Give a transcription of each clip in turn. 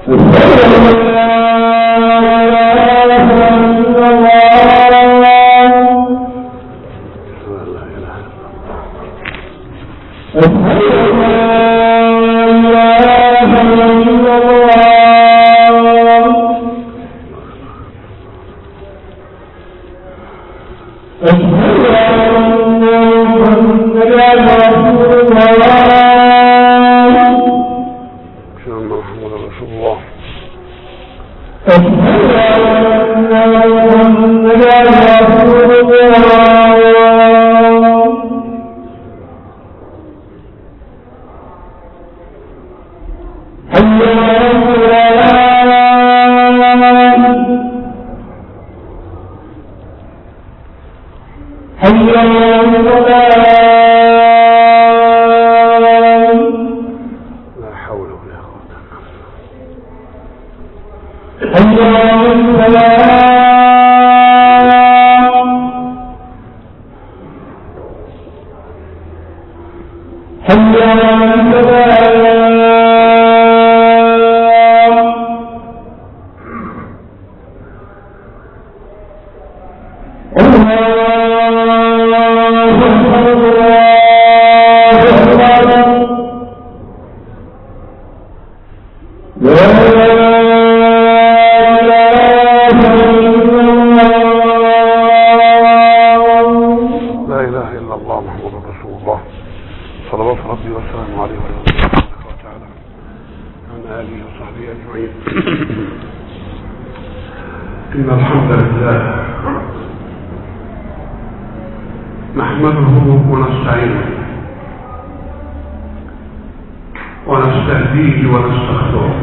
إن الحمد لله نحمده ونستعينه ونستهديه ونستغفره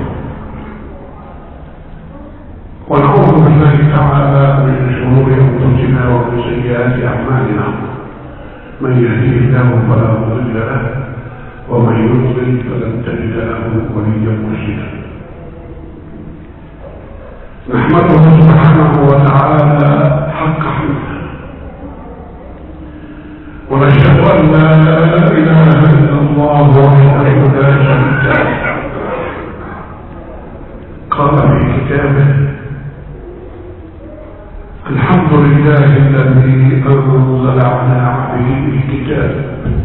ونعوذ بالله تعالى من شرور أنفسنا ومن سيئات أعمالنا من يهديه الله فلا مضل له ومن يضلل فلن تجد له وليا مرشدا نحمده سبحانه وتعالى حق حمده ونشهد أن لا إله إلا الله وحده لا شريك له قال في كتابه الحمد لله الذي أنزل على عبده الكتاب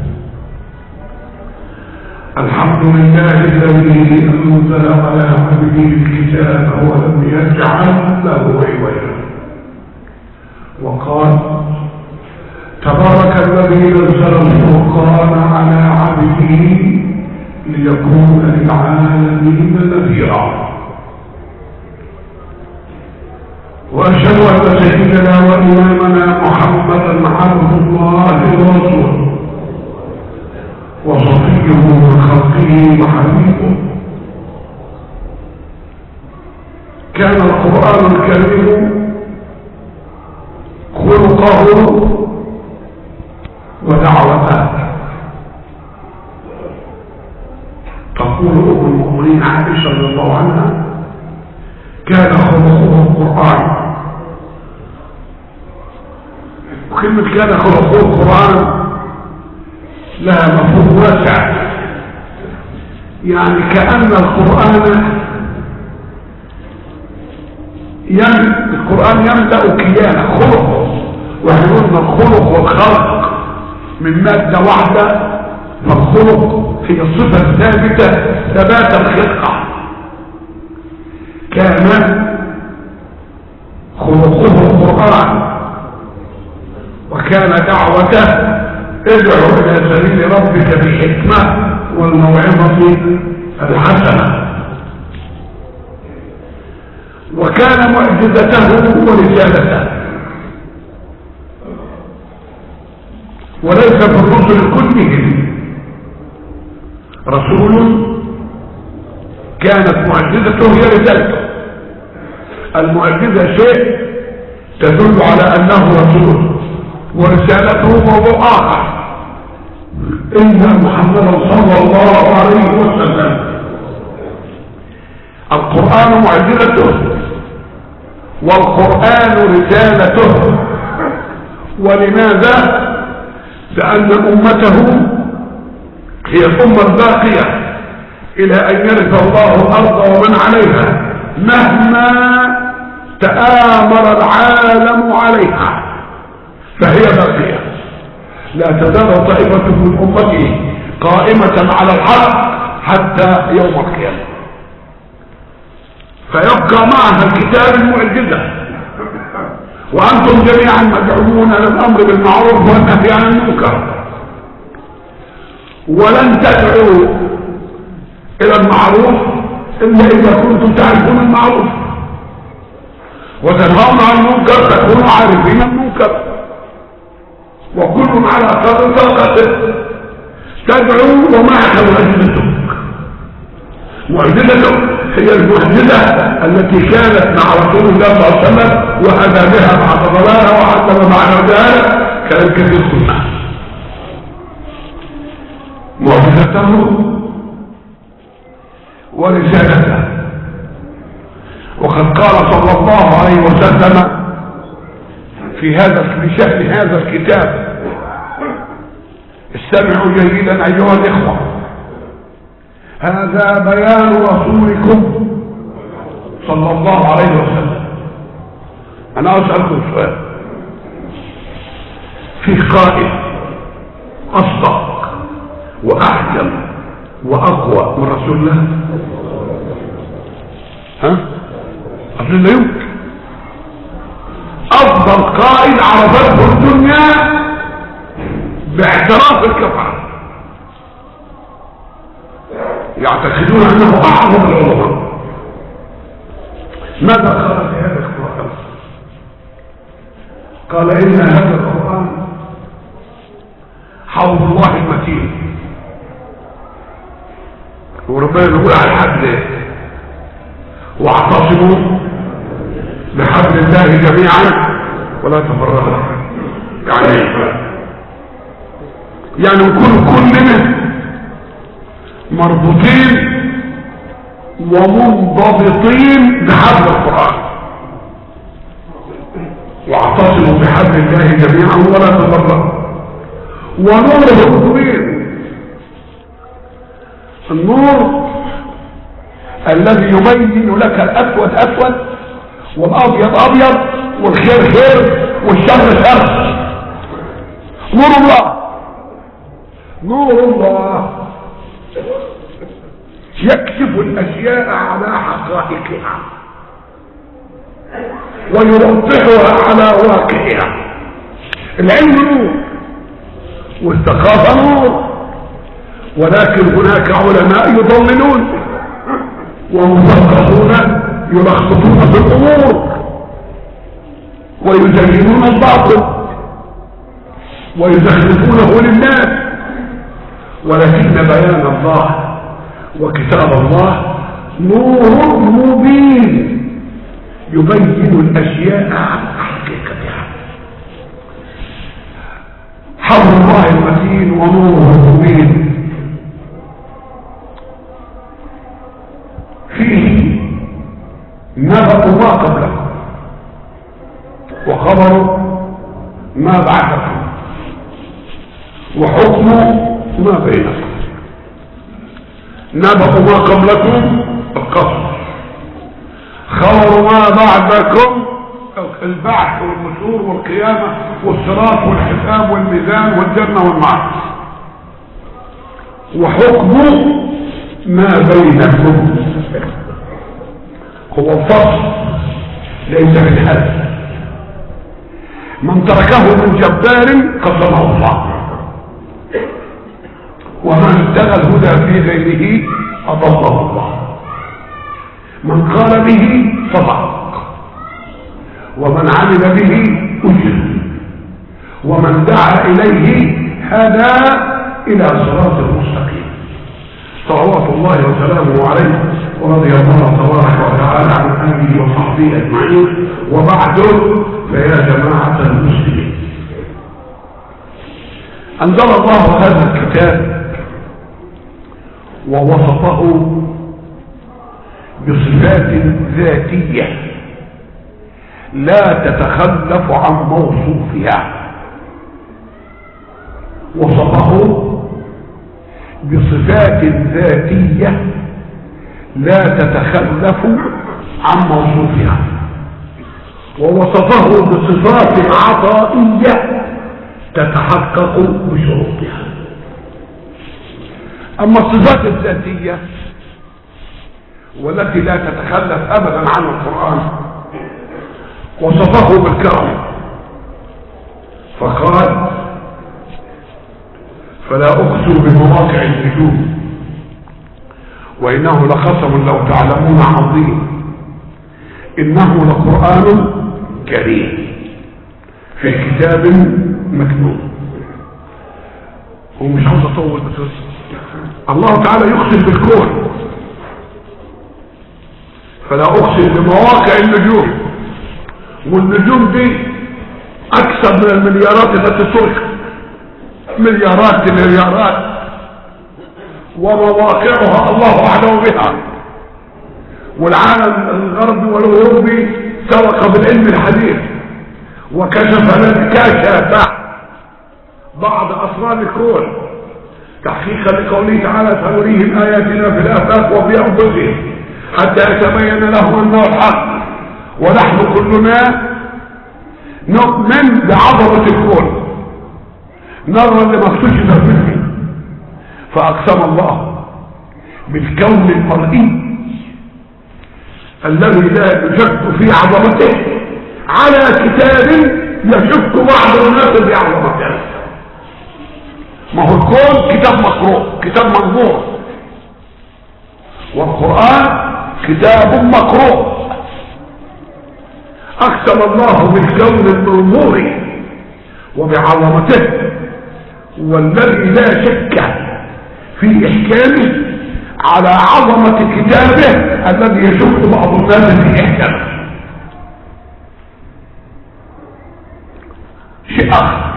الحمد لله الذي أنزل على عبده الكتاب ولم يجعل له عوجا وقال تبارك الذي نزل الفرقان على عبده ليكون للعالمين نذيرا وأشهد أن سيدنا وإمامنا محمدا عبد الله ورسوله وصفيه من خلقه وحبيبه كان القرآن الكريم خلقه ودعوته تقول أم المؤمنين عائشة رضي الله عنها كان خلقه القرآن وكلمة كان خلقه القرآن لها مفهوم واسع يعني كأن القرآن يملأ كيانه خلقه ويقولون الخلق والخلق من مادة واحدة فالخلق هي صفة ثابتة ثبات الخلقة كان خلقه القرآن وكان دعوته ادعو الى سبيل ربك بالحكمة والموعظة الحسنة وكان معجزته ورسالته وليس بالرسل كلهم رسول كانت معجزته هي رسالته المعجزة شيء تدل على انه رسول ورسالته موضوع آخر إن محمدا صلى الله عليه وسلم القرآن معجزته والقرآن رسالته ولماذا؟ لأن أمته هي الأمة الباقية الى ان يرث الله الارض ومن عليها مهما تآمر العالم عليها فهي باقية. لا تزال طائفة من امته قائمة على الحق حتى يوم القيامة، فيبقى معها الكتاب المعجزة، وانتم جميعا مدعوون للامر بالمعروف والنهي عن المنكر، ولن تدعوا الى المعروف الا اذا كنتم تعرفون المعروف، وتنهون عن المنكر تكونوا عارفين المنكر، وكل على قدر طاقته. تدعو ومعك معجزتك هي المعجزة التي كانت مع رسول الله صلى الله عليه وسلم وهدى بها بعد ضلالها وعلم بعد ذلك كان كثير السنة. معجزته ورسالته. وقد قال صلى الله عليه وسلم في شأن هذا الكتاب: استمعوا جيدا ايها الاخوة، هذا بيان رسولكم صلى الله عليه وسلم. انا اسألكم سؤال: في قائل اصدق واحكم واقوى من رسول الله؟ اصل لا يمكن. افضل قائد عرفته الدنيا باعتراف الكفار، يعتقدون انه اعظم العلماء. ماذا قال في هذا القرآن؟ قال: ان هذا القرآن حوض الله المتين. وربنا يقول على الحبل: واعتصموا بحبل الله جميعا ولا تفرقوا. يعني كلنا مربوطين ومنضبطين بحبل القرآن. واعتصموا بحبل الله جميعا ولا تفرقوا. ونوره مبين. النور الذي يبين لك الاسود اسود والابيض ابيض والخير خير والشر شر. نور الله، نور الله يكشف الاشياء على حقائقها ويوضحها على واقعها. العلم نور والثقافة نور، ولكن هناك علماء يضللون ومثقفون يلخبطون في الامور ويزينون الباطل ويزخرفونه للناس. ولكن بيان الله وكتاب الله نور مبين يبين الاشياء عن حقيقتها. حول الله المتين ونوره مبين فيه نبأ ما قبلكم وخبر ما بعدكم وحكم ما بينكم. نبأ ما قبلكم القصص، خبر ما بعدكم البعث والنشور والقيامة والصراط والحساب والميزان والجنة والنار، وحكم ما بينكم هو الفصل ليس من هذا. من تركه من جبار قسمه الله، ومن ابتغى الهدى في غيره اضله الله. من قال به صدق، ومن عمل به اجر، ومن دعا اليه هدى الى صراط المستقيم. صلوات الله وسلامه عليه، ورضي الله تبارك وتعالى عن اله وصحبه اجمعين. وبعد، فيا جماعه المسلمين، انزل الله هذا الكتاب ووصفه بصفات ذاتيه لا تتخلف عن موصوفها. وصفه بصفات ذاتيه لا تتخلف عن موصوفها، ووصفه بصفات عطائية تتحقق بشروطها. اما الصفات الذاتية والتي لا تتخلف ابدا عن القرآن وصفه بالكرم، فقال فلا اقسم بمواقع النجوم وانه لقسم لو تعلمون عظيم انه لقرآن كريم في كتاب مكنون. ومش عاوز اطول بس الله تعالى يقسم بالكون، فلا اقسم بمواقع النجوم، والنجوم دي اكثر من المليارات التي سرقت، مليارات ومواقعها الله اعلم بها، والعالم الغربي والأوروبي سبق بالعلم الحديث وكشف بعض أسرار الكون تحقيقا لقوله تعالى سنريهم آياتنا في الآفاق وفي أنفسهم حتى يتبين لهم أنه الحق، ونحن كلنا نؤمن بعظمة الكون نرى لما اكتشف منه. فأقسم الله بالكون المرئي الذي لا يشك في عظمته على كتاب يشك بعض الناس في عظمته. ما هو الكون كتاب مقروء، كتاب منظور، والقرآن كتاب مقروء. أقسم الله بالكون المنظور وبعظمته والذي لا شك في إحكامه على عظمة كتابه الذي يشك بعض الناس في إحكامه. شيء آخر،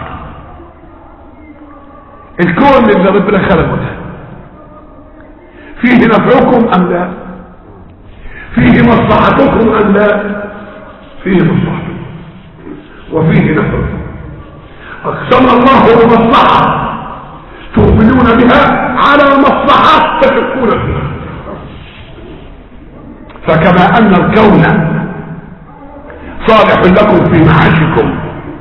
الكون اللي ربنا خلقه ده فيه نفعكم أم لا؟ فيه مصلحتكم أم لا؟ فيه مصلحتكم وفيه نفعكم. أقسم الله بمصلحة تؤمنون بها على مصلحة تشكون فيها. فكما أن الكون صالح لكم في معاشكم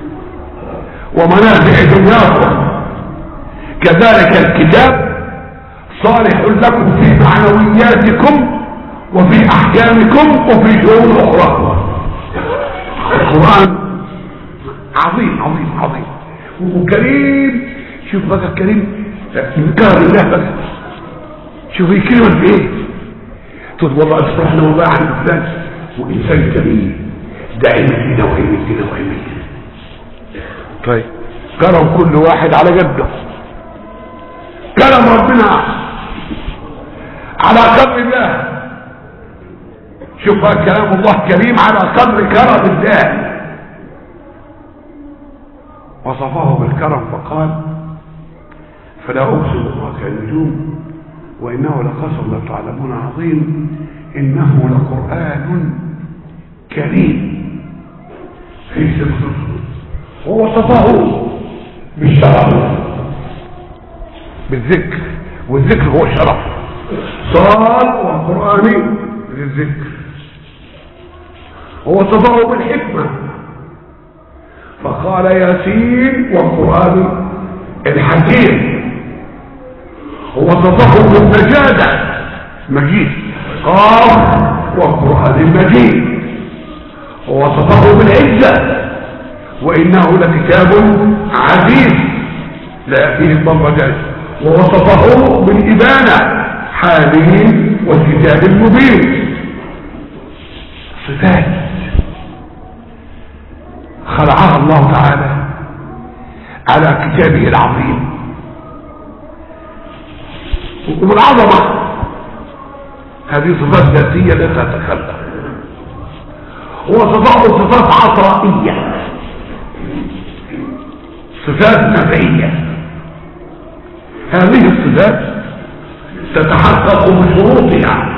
ومنافع دنياكم، كذلك الكتاب صالح لكم في معنوياتكم وفي أحكامكم وفي شؤون أخرى. القرآن عظيم عظيم عظيم وكريم. شوف بقى الكريم انكار الله بقى، شوف يكرمك بايه. تقول والله اصبحنا والله عن فلان وانسان كريم دائما كده وعينك كده وعينك كده. طيب كرم كل واحد على قده، كرم ربنا على قدر الله. شوف بقى كلام الله كريم على قدر كرم الله. وصفه بالكرم فقال فلا أقسم بمواقع النجوم وإنه لقسم لو تعلمون عظيم إنه لقرآن كريم في سبحه. ووصفه بالشرف بالذكر، والذكر هو شرف. صال والقرآن للذكر. ووصفه بالحكمة فقال ياسين والقرآن الحكيم. ووصفه بالمجادة مجيد قاف والقرآن المجيد. ووصفه بالعزة وإنه لكتاب عزيز لا يأتيه الضربتان. ووصفه بالإبانة حامين والكتاب المبين. صفات خلعها الله تعالى على كتابه العظيم والعظمة. هذه صفات ذاتية لا تتخلف. وصفات صفات عطائية، صفات نفعية. هذه الصفات تتحقق بشروطها.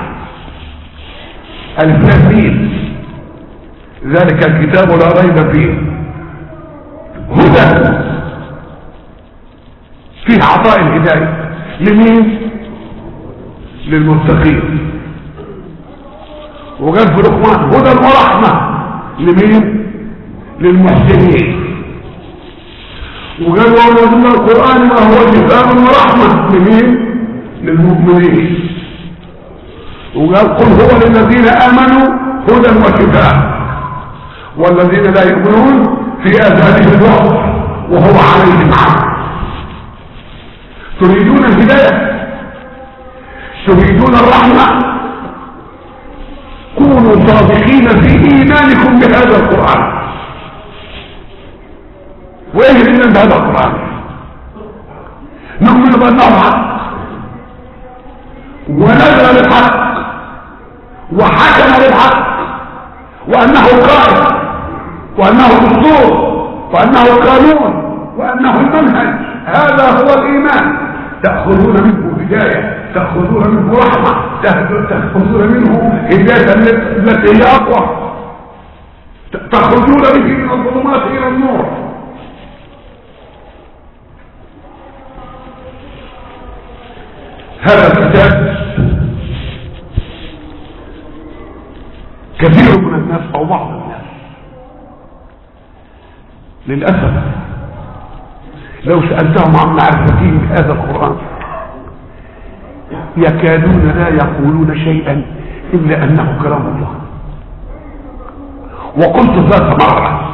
التنفيذ ذلك الكتاب لا ريب فيه هدى، فيه عطاء الهداية لمين؟ للمتقين. وقال في لقمان هدى ورحمة لمين؟ للمحسنين. وقال ومن القرآن ما هو شفاء ورحمة لمين؟ للمؤمنين. وقال قل هو للذين آمنوا هدى وشفاء والذين لا يؤمنون في آذانهم وقر وهو عليهم عام. تريدون الهداية؟ تريدون الرحمة؟ كونوا صادقين في إيمانكم بهذا القرآن. وإيه الإيمان بهذا القرآن؟ نؤمن بأنه حق ونزل للحق وحكم للحق وأنه قائد وأنه دستور وأنه قانون وأنه المنهج. هذا هو الإيمان. تأخذون منه هداية، تأخذون منه رحمة، تأخذون منه هداية التي هي أقوى، تخرجون به من الظلمات إلى النور. هذا الكتاب كثير من الناس أو بعض الناس للأسف لو سألتهم عن معرفتهم بهذا القرآن يكادون لا يقولون شيئا إلا أنه كلام الله. وقلت ذات مرة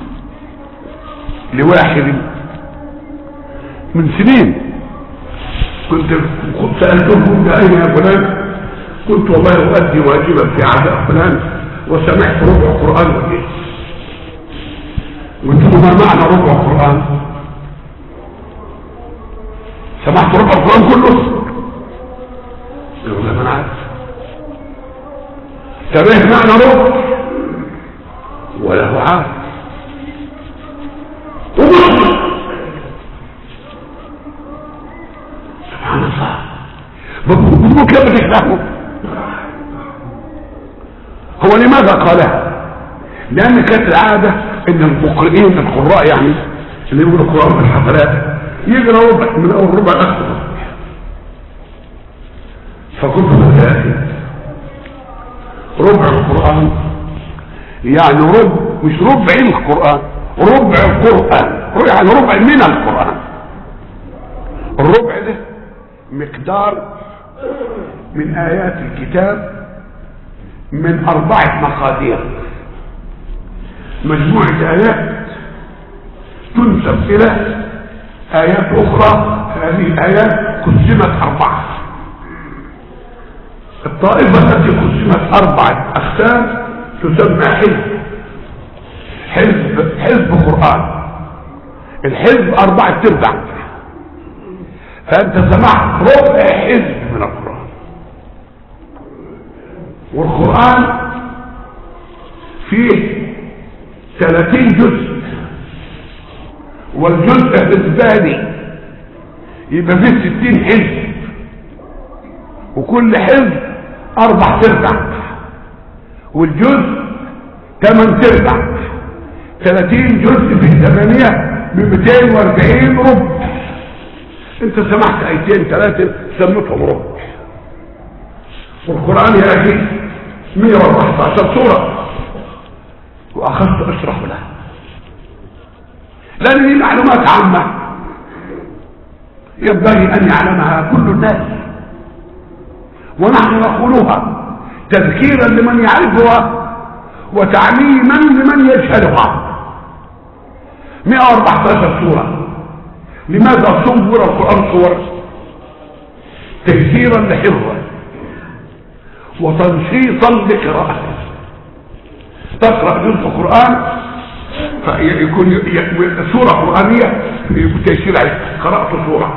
لواحد من سنين كنت سألته أين يا فلان؟ قلت والله أؤدي واجبا في عهد فلان وسمعت ربع قرآن وجيت. قلت له ما معنى ربع قرآن؟ سمعت ربع القرآن كله؟ يقول لا ما انا عارف. تبه معنى ربع ولا هو عارف. ومسلم سبحان الله بقول كيف بتفهمه. هو لماذا قالها؟ لان كانت العاده ان المقرئين القراء يعني اللي يقولوا القرآن في الحفلات يقرأ ربع من اول ربع لاخر. فكنت بقول ربع القرآن يعني ربع مش ربع القرآن، ربع القرآن يعني ربع من القرآن. الربع ده مقدار من آيات الكتاب من 4 مقادير، مجموعة آيات تنسب إلى آيات أخرى. هذه الآيات قسمت 4. الطائفة التي قسمت 4 أقسام تسمى حزب قرآن. الحزب 4 تربع، فأنت سمعت ربع حزب من القرآن. والقرآن فيه 30 جزء، والجزء الثاني يبقى فيه 60 حزب، وكل حزب 4 تربع، والجزء 8 تربع. 30 جزء في 8 ب240 ربع. انت سمعت ايتين 3 سميتهم ربع. والقرآن يا اخي 114 سورة واخذت اشرح لها لان دي معلومات عامة ينبغي ان يعلمها كل الناس، ونحن نقولها تذكيرا لمن يعرفها وتعليما لمن يجهلها. 114 سورة. لماذا صور القرآن صور؟ تيسيرا لحفظه وتنشيطا لقراءته. تقرأ جزء القرآن فيكون سورة قرآنية بتيسير عليك قراءة سورة،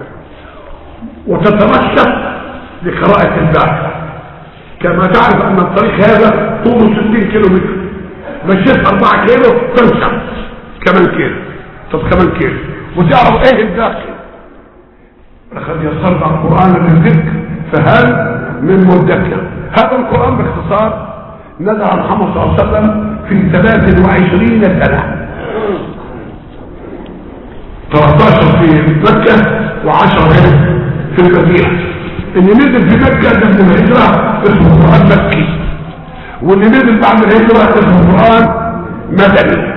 وتترشف لقراءة الباقي. كما تعرف ان الطريق هذا طوله 60 كيلو متر، مشيت 4 كيلو تنسى كمان كيلو، طب كمان كيلو، وتعرف ايه الباقي. لقد يسرنا القرآن للذكر فهل من مدكر. هذا القرآن باختصار نزل عن محمد صلى الله عليه وسلم في 23 سنة، 13 في مكة و10 في المدينة. اللي نزل في مكة ده من الهجرة اسمه قرآن مكي، واللي نزل بعد الهجرة اسمه القرآن مدني.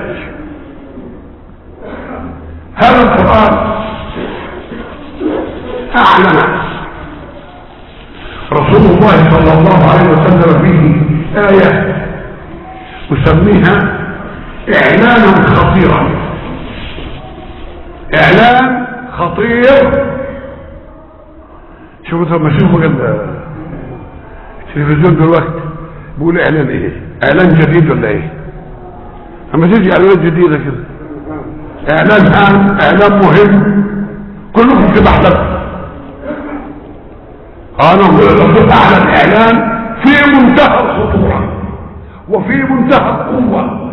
هذا القرآن أعلن رسول الله صلى الله عليه وسلم فيه آية يسميها إعلانا خطيرا، إعلان خطير. شوفوا لما شوفوا التلفزيون دلوقتي بيقول إعلان إيه؟ إعلان جديد ولا إيه؟ أما تيجي إعلانات جديدة كده إعلان هام، إعلان مهم، كلكم في بحثك. أنا أقول أعلن إعلان في منتهى الخطورة وفي منتهى القوة.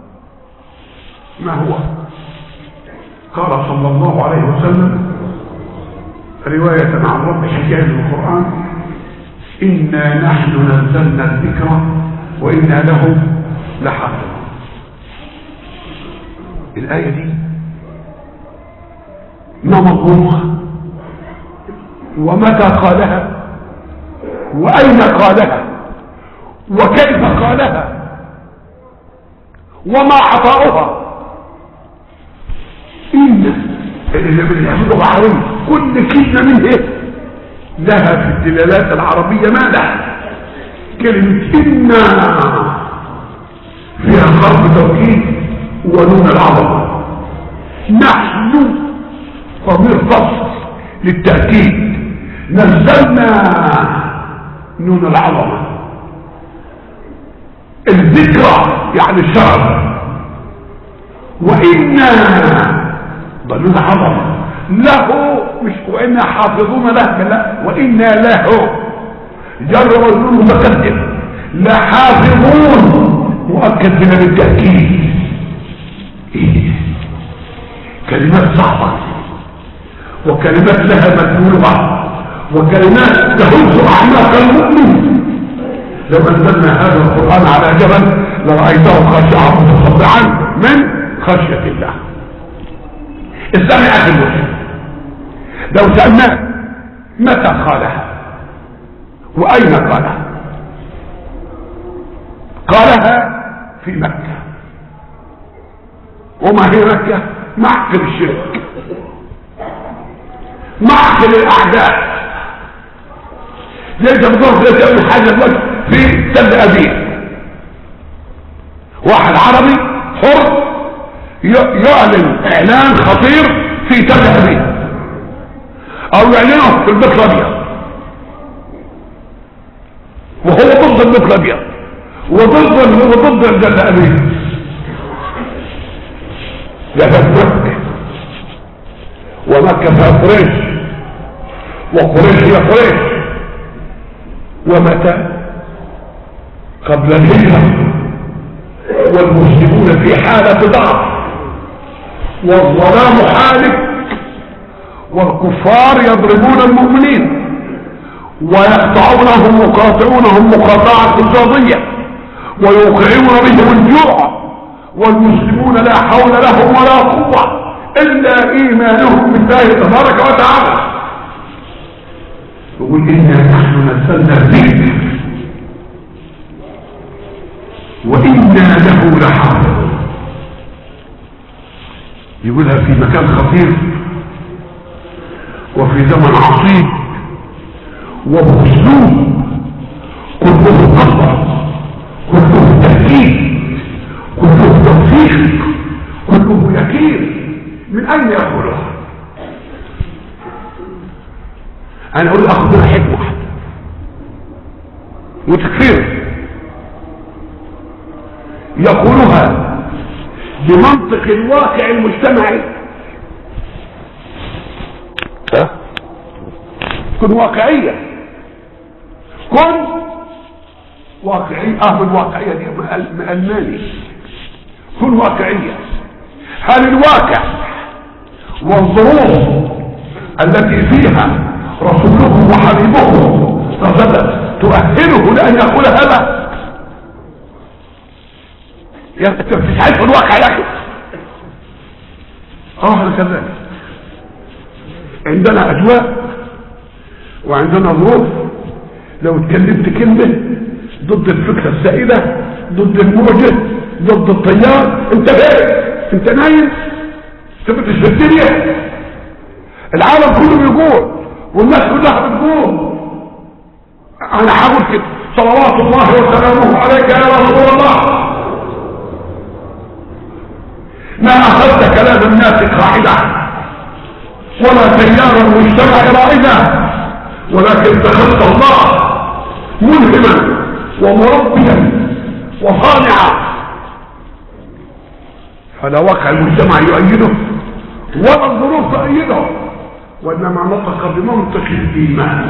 ما هو؟ قال صلى الله عليه وسلم رواية عن رب حكاية القرآن: إنا نحن نزلنا الذكر وإنا له لحافظون. الآية دي ما مضمونها ومتى قالها وأين قالها وكيف قالها وما عطاؤها. إن اللي بنحفظه عربي كل كلمة منه لها في الدلالات العربية ماذا؟ كلمة إنا فيها حرف توكيد ونون العظمة، نحن ضمير فصل للتأكيد، نزلنا نون العظمة، الذكرى يعني الشرف، وإنا ضمير العظمة له، مش وإنا حافظون له، لا، وإنا له جر مجرور متقدم، لحافظون مؤكد من بالتأكيد. إيه؟ كلمات صعبة وكلمات لها مدلولة وكلمات تهز أعماق المؤمن. لو أنزلنا هذا القرآن على جبل لرأيته خاشعا متصدعا من خشية الله. استمع أخي المسلم، لو سألناك متى قالها وأين قالها؟ قالها في مكة. وما هي مكة؟ معقل الشرك، معقل الأعداء. ليس بضرب لا تعمل حاجة دلوقتي في تل أبيب. واحد عربي حر يعلن إعلان خطير في تل أبيب أو يعلنه في البيت الأبيض وهو ضد البيت الأبيض وضد تل أبيب. لفت مكة، ومكة فيها قريش وقريش هي قريش. ومتى؟ قبل الهجرة والمسلمون في حالة ضعف والظلام حالك والكفار يضربون المؤمنين ويقطعونهم ويقاطعونهم مقاطعة اقتصادية ويوقعون بهم الجوع، والمسلمون لا حول لهم ولا قوة إلا إيمانهم بالله تبارك وتعالى. يقول إنا نحن نزلنا الذكر وإنا له لحافظون. يقولها في مكان خطير وفي زمن عصيب وبأسلوب كله قصر، كله تأكيد، كله توثيق، كله يقين. من أين يقولها؟ أنا أقول أخذ حكمة وتكفير يقولها بمنطق الواقع المجتمعي. كن واقعية، كن واقعية. بالواقعية دي ألماني. كن واقعية. هل الواقع والظروف التي فيها رسوله وحبيبه تؤهله لأن يقول هذا؟ تستحيل في الواقع يا أخي. كذلك عندنا أجواء وعندنا ظروف. لو اتكلمت كلمة ضد الفكرة السائدة، ضد الموجة، ضد التيار. انت فين؟ انت نايم؟ انت مش في الدنيا؟ العالم كله بيقول والناس كلها بتقول. انا هقول كده: صلوات الله وسلامه عليك يا رسول الله، ما اخذت كلام الناس قاعدة ولا تيار المجتمع رائدة، ولكن اتخذت الله ملهما ومربيا وصانعا، فلا واقع المجتمع يؤيده ولا الظروف تؤيده، وانما نطق بمنطق الايمان.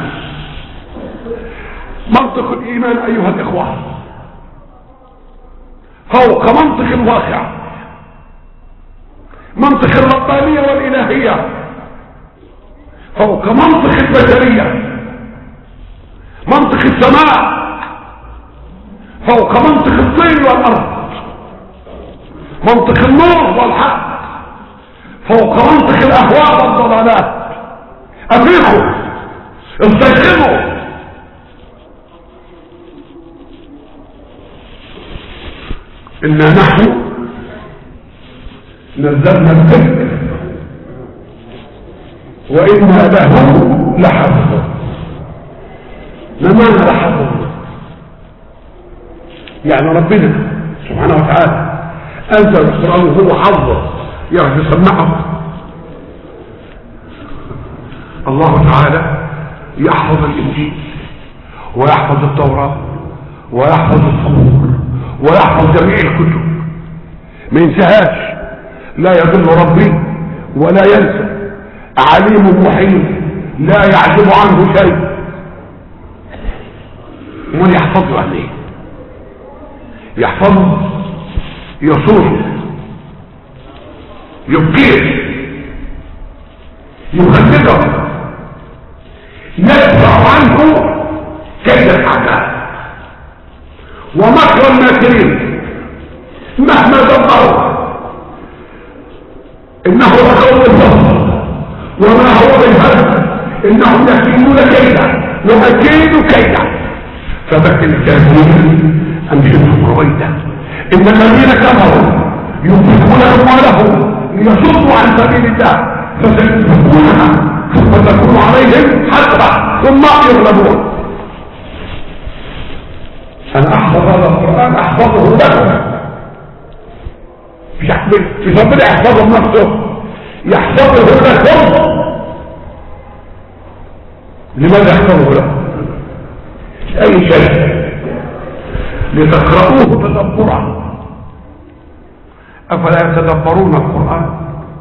منطق الايمان ايها الاخوه فوق منطق الواقع، منطق الربانيه والالهيه فوق منطق البشريه، منطق السماء فوق منطق الطين والارض، منطق النور والحق فوق منطق الاهواء والضلالات. افيقوا، استيقظوا. انا نحن نزلنا الذكر وانا له لحافظون. ما معنى لحافظون؟ يعني ربنا سبحانه وتعالى انزل القران وهو حافظه يعرف يسمعه. الله تعالى يحفظ الانجيل ويحفظ التوراه ويحفظ الصبور ويحفظ جميع الكتب، ما ينساهاش. لا يضل ربي ولا ينسى، عليم محيط لا يعزب عنه شيء. ومن يحفظه عليه؟ يحفظه يصوره، يبكيه، يخلده، يدفع عنه كيد الاعداء ومكر الماكرين مهما دبروا. انه لقول الفصل وما هو بالهدف، انهم يكيدون كيدا واكيد كيدا فبكر الكافرين امشدهم رويدا. ان الذين كفروا ينفقون اموالهم ليصدوا عن سبيل الله فسينفقونها ثم تكون عليهم حسرة ثم يغلبون. انا احفظ هذا القرآن احفظه لكم، في ربنا يحفظه بنفسه، يحفظه لكم. لماذا يحفظه لكم؟ اي شيء لتقرؤوه تدبرا. افلا يتدبرون القرآن؟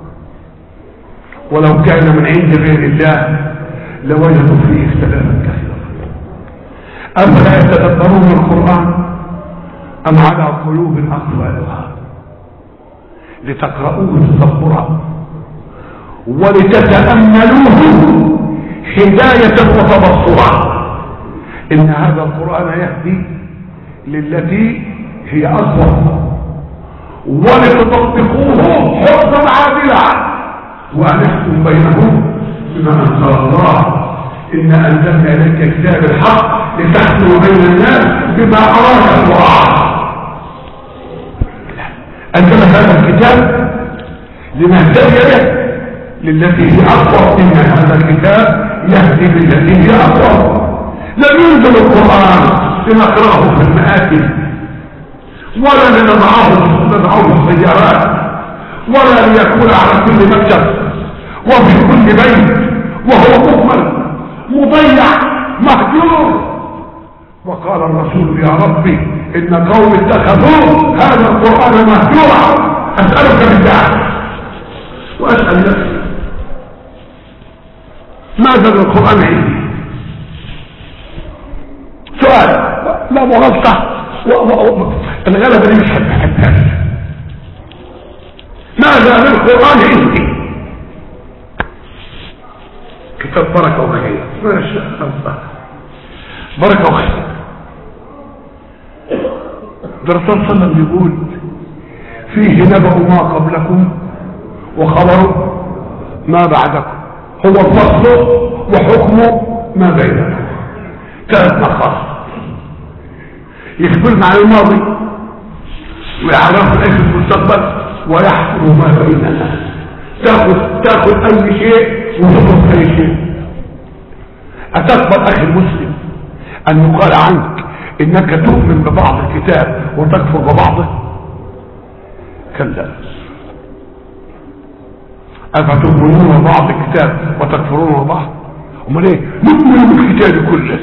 ولو كان من عند غير الله لوجدوا فيه اختلافا كثيرا. افلا يتدبرون القرآن ام على قلوب اقفالها؟ لتقرؤوه تدبرا ولتتأملوه هداية وتبصرا. ان هذا القرآن يهدي للتي هي اقوى، ولتطبقوه حكما عادلا وأن يحكم بينهم بما أنزل الله. إن أنزلنا إليك كتاب الحق لتحكم بين الناس بما أراك الله. أنزل هذا الكتاب لنهتدي به للتي هي أقوى. إن هذا الكتاب يهدي للتي هي أقوى. لم ينزل القرآن لنقرأه في المآكل ولا لنضعه في السيارات ولا ليكون على كل مكتب وفي كل بيت وهو مهمل مضيع مهجور. وقال الرسول يا ربي ان قوم اتخذوا هذا القرآن مهجورا. اسألك بالله واسأل نفسي ماذا للقرآن عندي؟ سؤال لا مغلطة الغلبة اللي مش حبها. ماذا للقرآن عندي؟ كتاب بركة وخير ما شاء الله، بركة وخير. الرسول صلى الله عليه وسلم يقول فيه نبأ ما قبلكم وخبر ما بعدكم، هو الفصل وحكم ما بينكم. ثلاث مقاصد. يخبرنا عن الماضي ويعرفنا ايه في المستقبل ويحكم ما بيننا. تاخذ اي شيء وتترك اي شيء. اتقبل اخي المسلم ان يقال عنك انك تؤمن ببعض الكتاب وتكفر ببعضه؟ كلا. افتؤمنون ببعض الكتاب وتكفرون ببعض؟ امال ايه؟ نؤمن بالكتاب كله.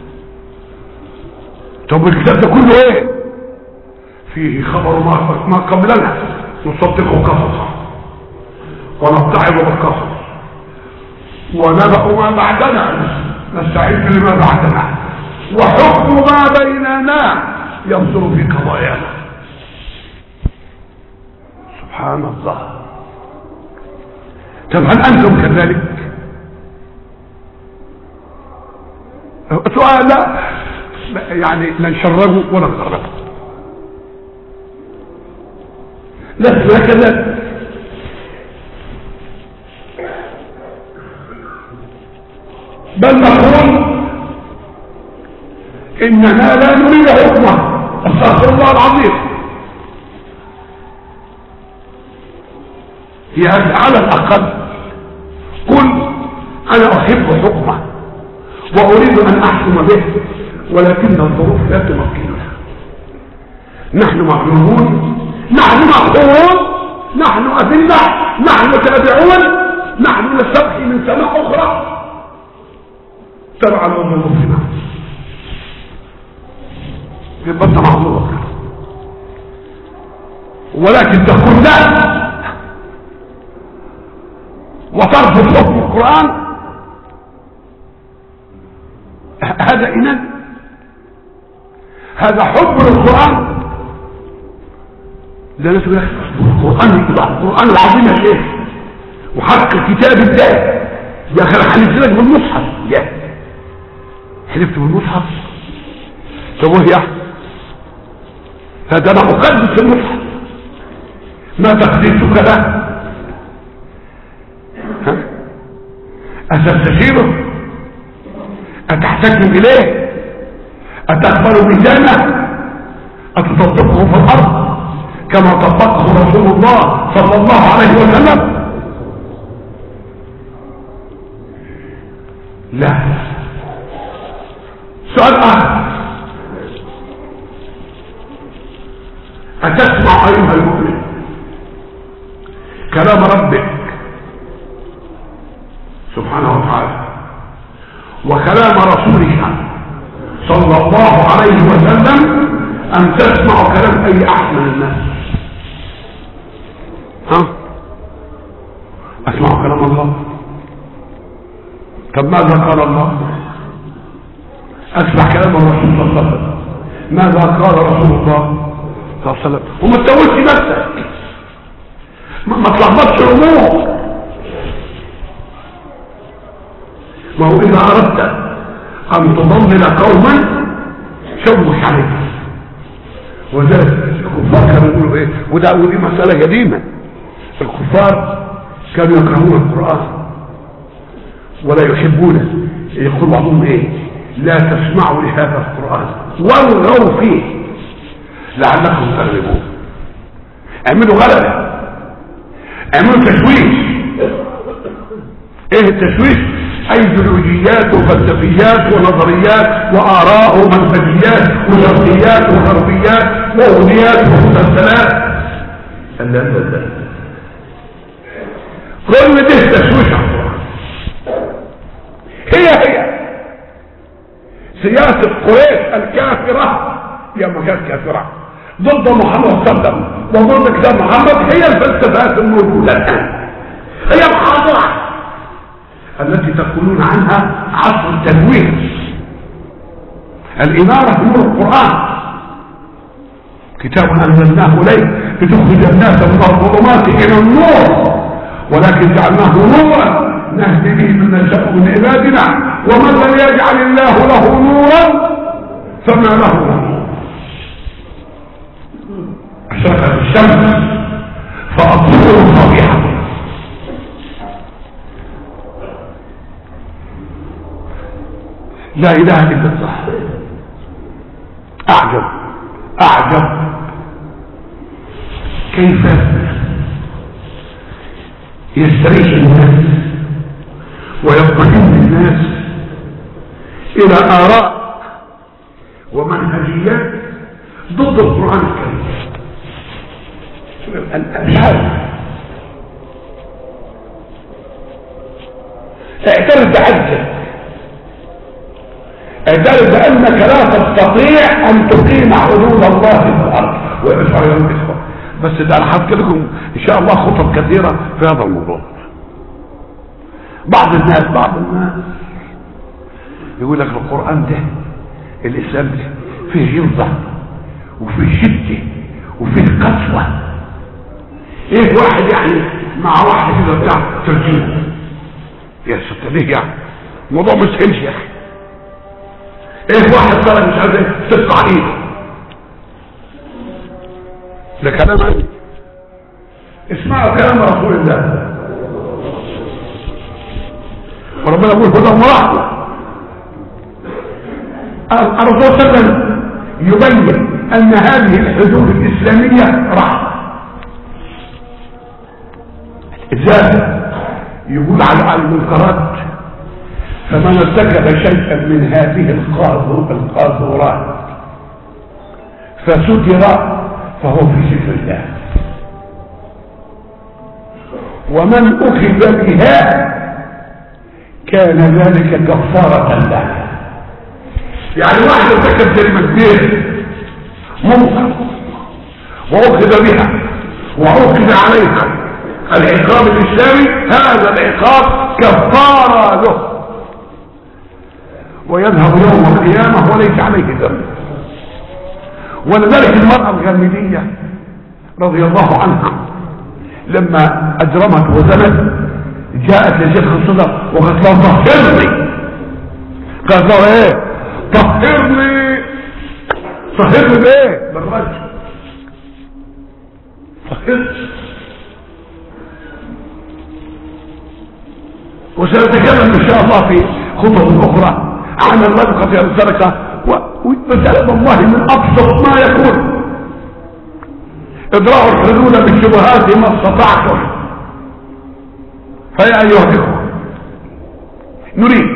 طب الكتاب ده كله ايه؟ فيه خبر ما قبلنا نصدقه قصصا ونتعظ بالقصص، ونبأ ما بعدنا نستعد لما بعدنا، وحكم ما بيننا يصدر في قضايانا. سبحان الله. طب هل انتم كذلك؟ سؤال لا يعني لا نشربه ولا نغربه، لسنا كذلك. بل نقول اننا لا نريد حكمه. استغفر الله العظيم. يعني على الاقل قل انا احب حكمه واريد ان احكم به، ولكن الظروف لا تمكننا. نحن مغلوبون، نحن مقهورون، نحن اذله، نحن تابعون، نحن نستبحي من سماء اخرى تبعا لظروفنا. يبقى انت معذور، ولكن تقول لا وترفض حكم القرآن، هذا إناد، هذا حب للقرآن. ده ناس يقول القرآن العظيم يا شيخ وحق كتاب الله. يا اخي انا حلفت لك بالمصحف. يا حلفت بالمصحف؟ طب وهي هذا انا اقدس المصحف، ما تقديسك له؟ أتستشيره؟ أتحتكم إليه؟ أتقبل ميزانه؟ أتطبقه في الأرض كما طبقه رسول الله صلى الله عليه وسلم؟ لا. سؤال آخر، أتسمع أيها المؤمن كلام ربك سبحانه وتعالى وكلام رسولك صلى الله عليه وسلم أن تسمع كلام أي أحد من الناس؟ أسمع كلام الله. طب ماذا قال الله؟ أسمع كلام الرسول صلى الله عليه وسلم. ماذا قال رسول الله صلى الله عليه وسلم؟ وما تتوهش نفسك، ما تلخبطش الأمور. ما هو إذا أردت أن تضلل قوما شوش عليك. وذلك الكفار كانوا يقولوا إيه، ودي مسألة قديمة. الكفار كانوا يكرهون القرآن ولا يحبونه. يقول بعضهم إيه، لا تسمعوا لهذا القرآن والغوا فيه لعلكم تغلبون. اعملوا غلبة، اعملوا تشويش. ايه التشويش؟ ايديولوجيات وفلسفيات ونظريات واراء ومنهجيات وشرقيات وغربيات واغنيات ومسلسلات. لا كل ده تشويش على القرآن. هي سياسة قريش الكافرة يا مكان كافرة ضد محمد صلى الله عليه وسلم وضد كتاب محمد، هي الفلسفات الموجودة الآن، هي الحاضرة التي تقولون عنها عصر التنوير. الإمارة نور القرآن، كتاب أنزلناه إليك لتخرج الناس من الظلمات إلى النور، ولكن جعلناه نورا نهدي به من نشاء من عبادنا، ومن لم يجعل الله له نورا فما له نور. أشرقت الشمس فأبصروا صبيحة. لا إله إلا الله. أعجب اعجب كيف يستريح الناس ويطمئن الناس الى اراء ومنهجيات ضد القرآن الكريم. اعترف بعجزك، اعترف بانك لا تستطيع ان تقيم حدود الله في الارض ويسعى يوم الاخوه. بس ده انا هحكي لكم ان شاء الله خطب كثيره في هذا الموضوع. بعض الناس يقول لك القرآن ده الاسلام ده فيه غلظه وفيه شده وفيه قسوه. ايه واحد يعني مع واحد كده بتاع ترجمه يا ست ليه يعني الموضوع مش سهلش يا اخي. ايه واحد طلع مش عارف ايه تقطع ايده، ده كلام عندي. اسمعوا كلام رسول الله وربنا يقول هدى ورحمه. الرسول صلى الله عليه وسلم يبين ان هذه الحدود الاسلاميه رحمه. ازاي؟ يقول على المنكرات فمن ارتكب شيئا من هذه القاذورات فستر فهو في ستر الله، ومن اخذ بها كان ذلك كفاره له. يعني واحد ارتكب جريمه كبيره منكر واخذ بها وعوقب عليها العقاب الاسلامي، هذا العقاب كفاره له ويذهب يوم القيامه وليس عليه ذنب. ولذلك المراه الغامديه رضي الله عنها لما اجرمت وزنت جاءت لشيخ الصدر وقالت له طهرني. قالت له ايه؟ طهرني بايه؟ بالرجل. طهرني. وسنتكلم ان شاء الله في خطب اخرى عن الربقه في السرقه، ومسألة والله من ابسط ما يكون ادراء الحدود بالشبهات ما استطعتم. فيا ايها الاخوه نريد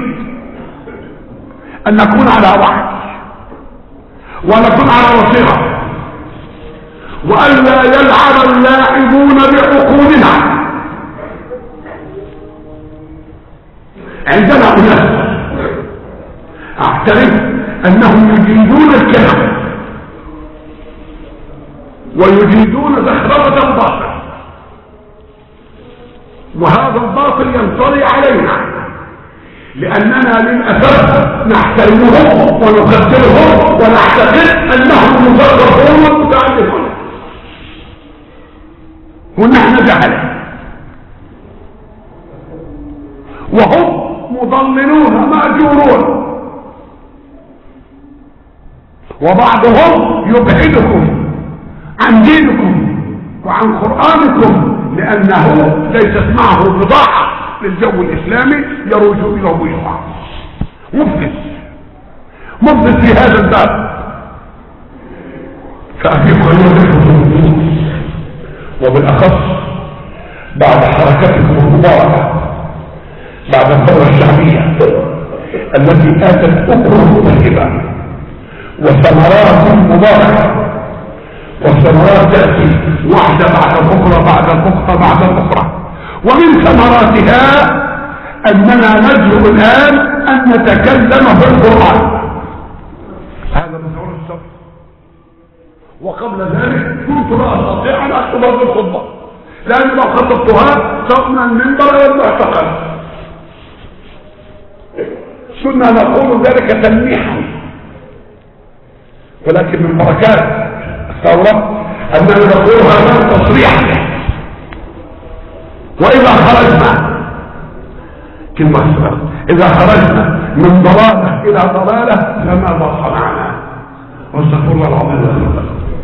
ان نكون على وعي ونكون على بصيره، والا يلعب اللاعبون بعقولنا. عندنا اناس اعترف انهم يجيدون الكلام ويجيدون زخرفة الباطل، وهذا الباطل ينطلي علينا لاننا للاسف نحترمهم ونقدرهم ونعتقد انهم مثقفون ومتعلمون ونحن جهله، وهم مضللون ماجورون، وبعضهم يبعدكم عن دينكم وعن قرآنكم لأنه ليست معه بضاعة للجو الإسلامي يروج إلى وجوه. مفلس في هذا الباب. فأفيكم أيها وبالأخص بعد حركتكم المباركة بعد الثورة الشعبية التي آتت أكل طيبة وثمرات مباركة، والثمرات تأتي واحدة بعد الأخرى بعد الأخرى بعد الأخرى، ومن ثمراتها أننا نجرؤ الآن أن نتكلم في القرآن. هذا من ثمرات الثورة. وقبل ذلك كنت لا أستطيع أن أكتب هذه الخطبة لأني لو خطبتها سواء من المنبر أو المعتقل. كنا نقول ذلك تلميحا، ولكن من بركات الثورة أننا نقولها الآن تصريحا. وإذا خرجنا كلمة إذا خرجنا من ضلالة إلى ضلالة فماذا صنعنا؟ واستغفر الله العظيم.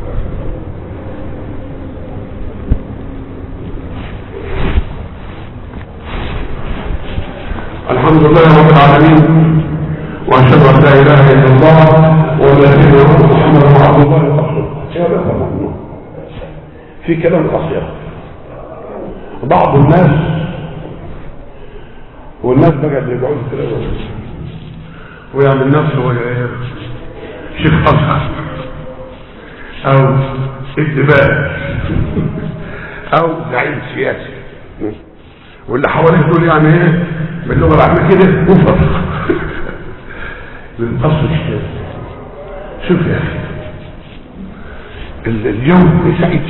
الحمد لله رب العالمين، واشهد ان لا اله الا الله ولا اله الا محمد عبد الله ورسوله. في كلام قصير. بعض الناس والناس بقى اللي يقعدوا كده ويعمل نفسه شيخ أزهر او اتباع او زعيم سياسي، واللي حواليه دول يعني ايه باللغه العاميه كده مفرط للاصل كده. شوف يا اخي اليوم ما يسعدش،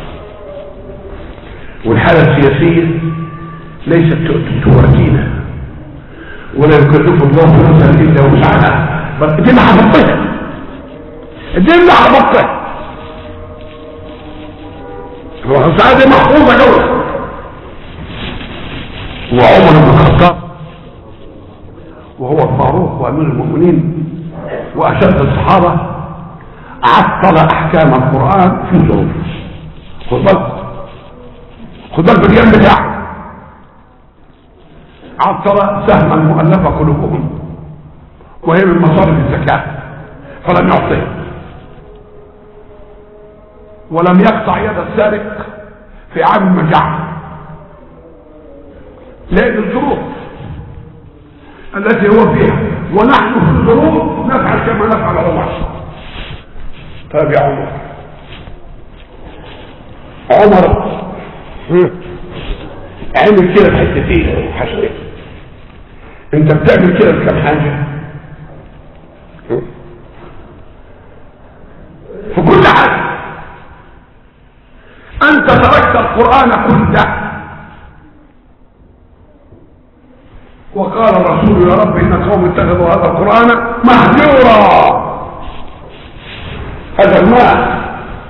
والحاله السياسيه ليست تؤتينا ولا يكلف الله نفسا الا وسعها. بس دي اللي هبطها، دي اللي هبطها. السعاده محفوظه جوه. وعمر بن الخطاب وهو الفاروق وامير المؤمنين واشد الصحابه عطل احكام القران في ظروف. خد بالك بالجنب بتاعه. عطل سهما مؤلفه قلوبهم وهي من مصارف الزكاه فلم يعطيه، ولم يقطع يد السارق في عام المجاعه، لأن الظروف التي هو فيها، ونحن في الظروف نفعل كما نفعل عمر. طيب يا عمر عمل كده بحتتين حاجتين. انت بتعمل كده بكم حاجه في كل حاجه. انت تركت القران كله، وقال الرسول يا رب ان قوم اتخذوا هذا القران مهجورا. هذا الماء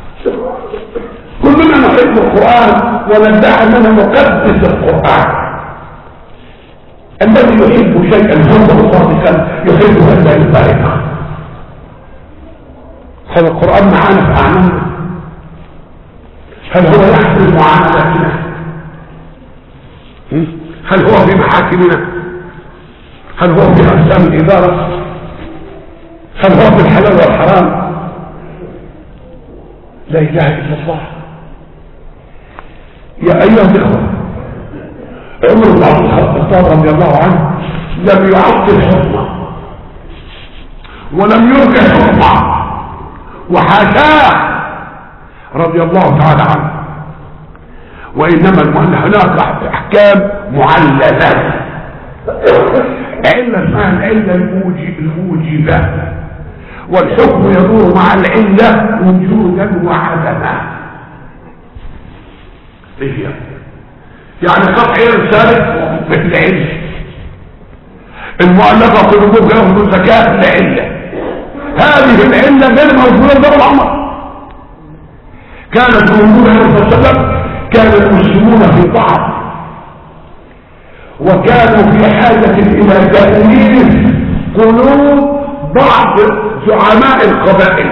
كلنا نحب القران وندعي اننا نقدس القران. الذي يحب شيئا هو صادقا يحب ان لا يفارقه. هذا القران معانا في اعمالنا. هل هو يحكم معاملاتنا؟ هل هو في محاكمنا؟ هل هو في اقسام الاداره؟ هل هو في الحلال والحرام؟ لا اله الا الله. يا ايها الاخوه، عمر بن الخطاب رضي الله عنه لم يعطل حكمه ولم يرجع حكمه، وحاشاه رضي الله تعالى عنه. وانما هناك احكام معلله، علة اسمها العلة الموجبة، والحكم يدور مع العلة وجودا وعدما. ايه يعني قطع السارق بالعلة، المؤلفة قلوبهم ياخذوا زكاة العلة. هذه العلة غير موجودة دور العمر. كانت موجودة عليه الصلاة والسلام. كان المسلمون في ضعف وكانوا في حاجة الى تأليف قلوب بعض زعماء القبائل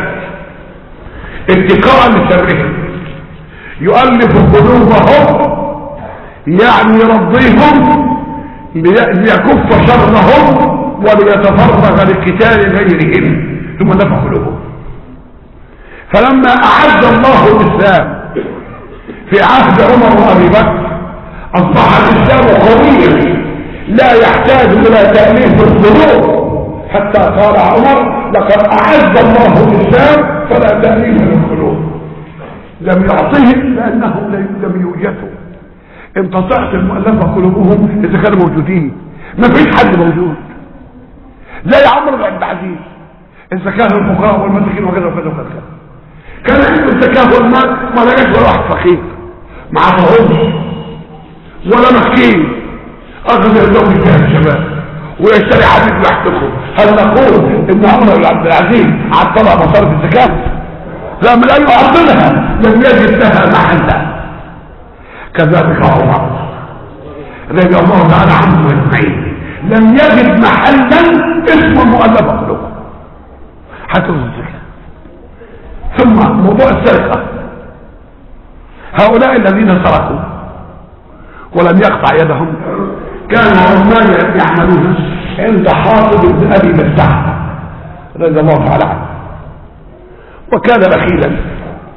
اتقاء لشرهم. يؤلف قلوبهم يعني يرضيهم ليكف شرهم وليتفرغ لقتال غيرهم، ثم دفع قلوبهم. فلما اعز الله الاسلام في عهد عمر وابي بكر اصبح الاسلام قويا لا يحتاج الى تأليف القلوب، حتى قال عمر لقد اعز الله الاسلام فلا تأليف للقلوب. لم يعطهم لانهم لم يوجدوا. امتطعت المؤلفه قلوبهم اذا كانوا موجودين، ما فيش حد موجود. زي عمرو بن عبد العزيز الزكاه للفقراء والمساكين وكذا وكذا وكذا. كان عنده الزكاه والمال ما لقاش ولا واحد فقير مع فهمش ولا مسكين اخذ الزوج الجهه الشباب ويشتري عبيد يحتكم. هل نقول ان عمر بن عبد العزيز عطلها مصارف الزكاه؟ لا، من اي عطلها لم يجد لها محلا. كذلك عمر رضي الله تعالى عنه اجمعين لم يجد محلا اسمه مؤلفه قلوبهم حتى الزكاه. ثم موضوع السرقه، هؤلاء الذين سرقوا ولم يقطع يدهم كانوا عمال يعملون عند حاطب بن ابي بلتعه رضي الله تعالى عنه، وكان بخيلا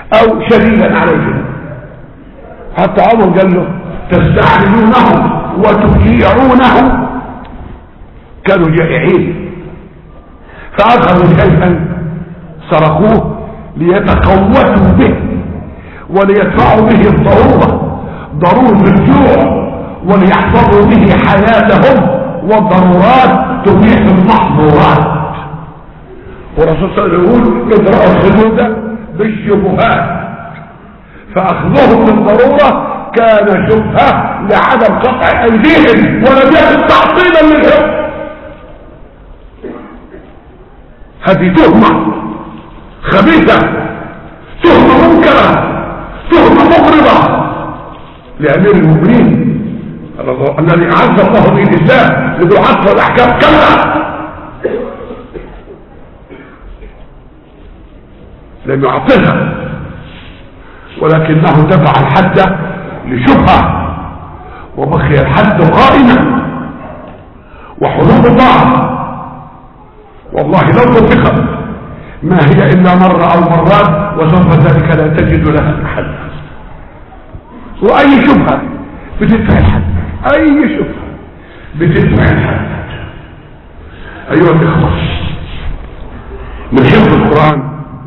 او شديدا عليهم. حتى عمر قال له تستعملونه وتجيعونه، كانوا جائعين فاخذوا شيئا سرقوه ليتقوتوا به وليدفعوا به الضرورة، ضرورة الجوع، وليحفظوا به حياتهم، والضرورات تبيح المحظورات. والرسول صلى الله عليه وسلم يقول ادرأوا الحدود بالشبهات، فاخذهم بالضرورة كان شبهة لعدم قطع ايديهم ولم يكن تعطيلا للهم. هذه تهمة خبيثة، تهمة منكرة، تهمة مغرضة لأمير المؤمنين الذي أعز الله به الإسلام. يقول عطف الأحكام كلا، لم يعطلها، ولكنه دفع الحد لشبهة وبقي الحد قائما. وحدود الله والله لو طبقت ما هي إلا مرة أو مرات، وسوف ذلك لا تجد لها حد. وأي شبهة بتدفع الحد، أي شبهة بتدفع الحد. أيها الإخوة، من حفظ القرآن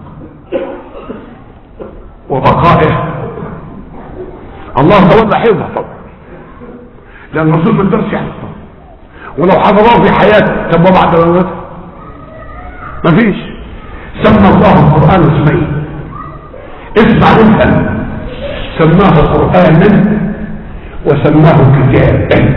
وبقائه الله تولى حفظه طبعا، لأن الرسول ما قدرش يحفظه، ولو حفظه في حياته طب بعد موته مفيش. سمى الله القرآن اسمين، اسمع انت، سماه قرآنا وسماه كتابا.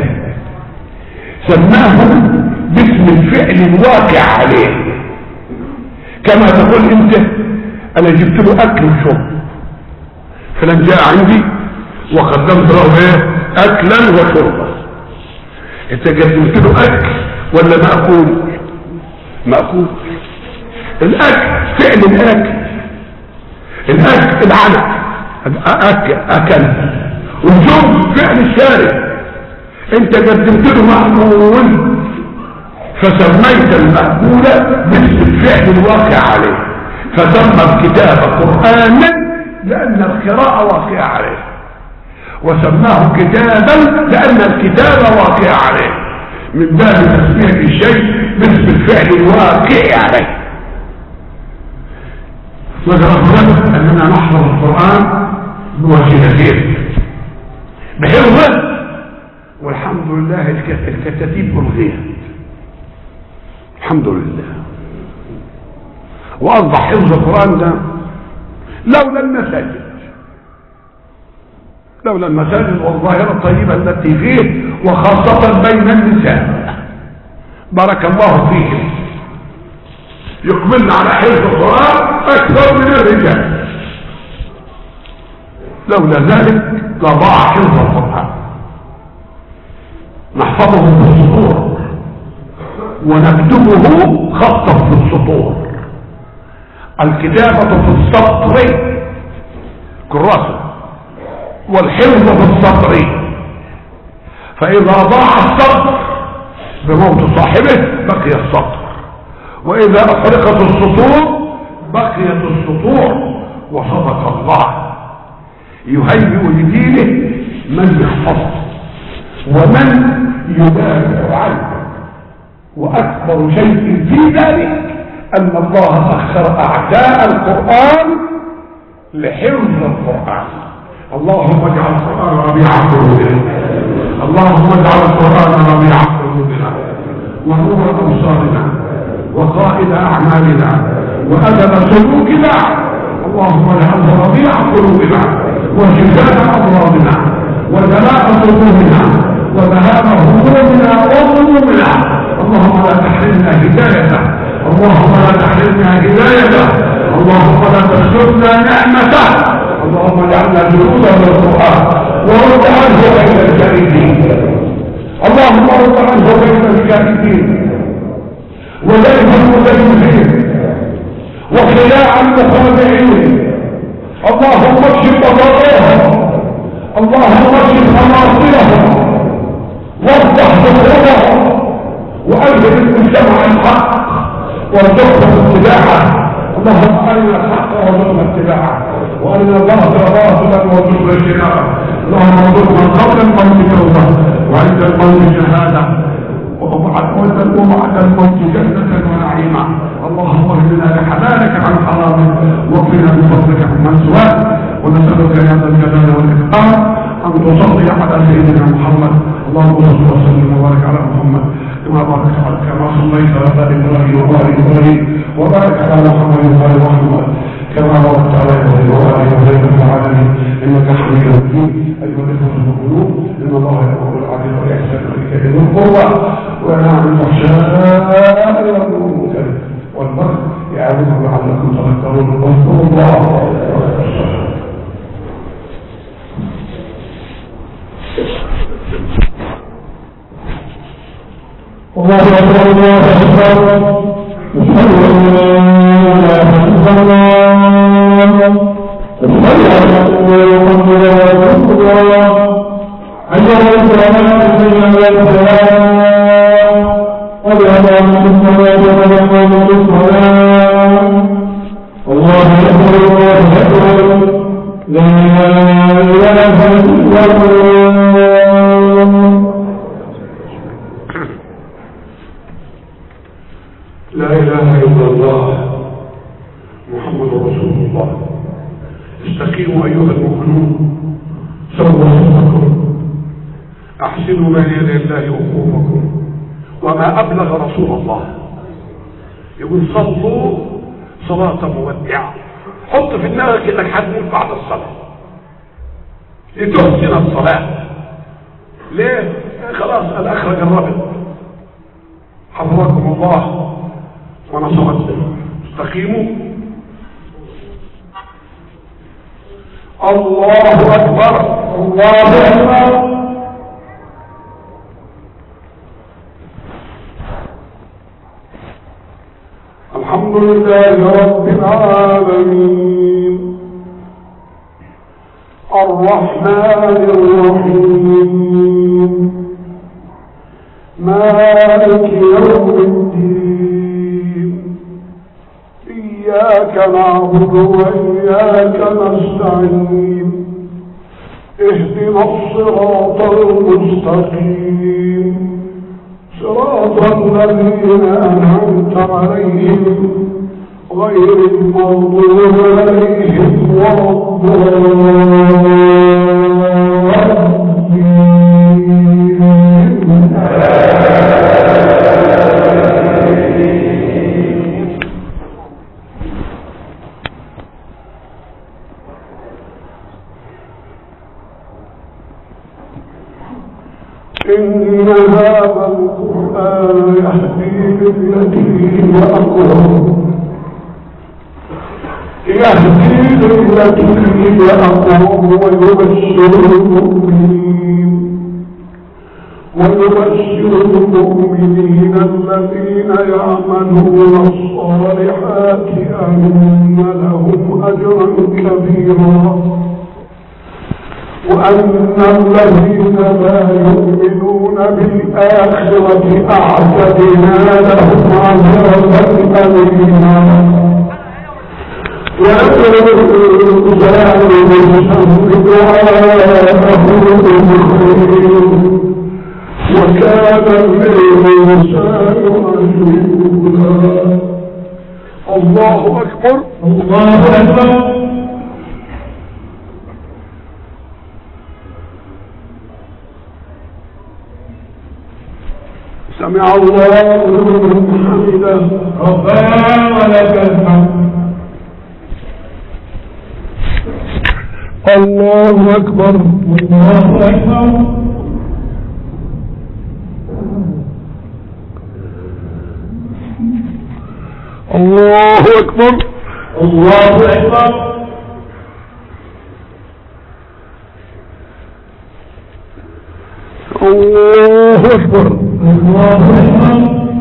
سماه باسم الفعل الواقع عليه، كما تقول انت انا جبت له اكل وشرب، فلان جاء عندي وقدمت له ايه؟ اكلا وشربا. انت قدمت له اكل ولا مأكول؟ مأكول. الاكل فعل الاكل، الاكل العنى اكل، والشرب فعل الشارب. انت قدمت له مأكول فسميت المأكول باسم الفعل الواقع عليه، فسمى الكتاب قرآنا لأن القراءة واقعة عليه، وسماه كتابا لأن الكتاب واقع عليه، من باب تسمية الشيء باسم الفعل الواقع عليه. وذكرت أننا نحفظ القرآن بوسيلتين، بحفظه والحمد لله الكتاتيب ألغيت الحمد لله، وأصبح حفظ القرآن ده لولا المساجد والظاهرة الطيبة التي فيه، وخاصة بين النساء بارك الله فيهم يقبلن على حفظ القرآن أكثر من الرجال. لولا ذلك لضاع حفظ القرآن. نحفظه في السطور ونكتبه خطا في السطور. الكتابة في السطر كراسة، والحفظ في السطر، فإذا ضاع السطر بموت صاحبه بقي السطر، وإذا أحرقت السطور بقيت السطور. وصدق الله، يهيئ لدينه من يحفظه ومن يدافع عنه. وأكبر شيء في ذلك أن الله أخر أعداء القرآن لحفظ القرآن. اللهم اجعل القرآن ربيع قلوبنا، اللهم اجعل القرآن ربيع قلوبنا ونور أبصارنا وقائد أعمالنا وأدب سلوكنا. اللهم اجعله ربيع قلوبنا وشفاء أمراضنا ودلاء صدورنا وذهاب همومنا وغمومنا. اللهم لا تحرمنا هدايته، اللهم لا تحرمنا هدايته، اللهم لا تسلبنا نعمته. اللهم اجعلنا جنودا للقرآن ورد عنه بين الجاهلين، اللهم رد عنه بين الجاهلين وليس المزيفين وخلاع المخادعين. اللهم اكشف بصائرهم، اللهم اكشف خماصرهم وافتح ظهورهم وألزم المجتمع الحق وارزقهم اتباعه. اللهم أرنا الحق وارزقنا اتباعه، وارنا الباطل باطلا وارزقنا اجتنابه. اللهم ارزقنا قبل الموت توبه، وعند الموت شهاده، وبعد الموت جنه ونعيما. اللهم اهدنا بحلالك عن حرامك، واكفنا بفضلك عمن سواك، ونسالك يا ذا الجلال والاكرام ان تصلي على سيدنا محمد. اللهم صل وسلم وبارك على محمد كما صليت على ابراهيم وآل ابراهيم، وبارك على محمد وآل محمد كما باركت على ابراهيم وآل ابراهيم في العالمين انك حميد مجيد. ايها الاخوه المؤمنون، ان الله يامر بالعدل والاحسان وايتاء ذي القربى وينهى عن الفحشاء والمنكر والبغي يعظكم لعلكم تذكرون. اذكروا الله. الله أكبر الله أكبر أشهد أن لا إله إلا الله أشهد أن محمدا رسول الله حي على الصلاة حي على الفلاح قد أقامت الصلاة وقد أقامت الصلاة. الله أكبر الله أكبر لا إله إلا الله. لا إله إلا الله محمد رسول الله. استقيموا أيها المؤمنون، سووا صفكم، أحسنوا بين يدي الله وقوفكم. وما أبلغ رسول الله يقول صلوا صلاة مودعة. حط في دماغك انك هتموت بعد الصلاة لتحسن الصلاة. ليه؟ خلاص الآخرة جربت. حفظكم الله ونصرتكم. استقيموا. الله أكبر الله أكبر. الحمد لله رب العالمين الرحمن الرحيم مالك يوم الدين إياك نعبد وإياك نستعين اهدنا الصراط المستقيم صراط الذين أنعمت عليهم غير المغضوب عليهم ولا إن هذا القرآن يهدي للتي هي أقوم ويبشر المؤمنين الذين يعملون الصالحات أن لهم أجرا كبيرا وأن الذين لا يؤمنون بالآخرة أعتدنا لهم عذابا أليما. وأكثر الإنسان بالشر دعاءه بالخير وكان الإنسان عجولا. الله أكبر الله أكبر. سمع الله لمن حمده ربنا ولك الحمد. الله أكبر الله أكبر. الله أكبر الله أكبر. الله أكبر الله أكبر.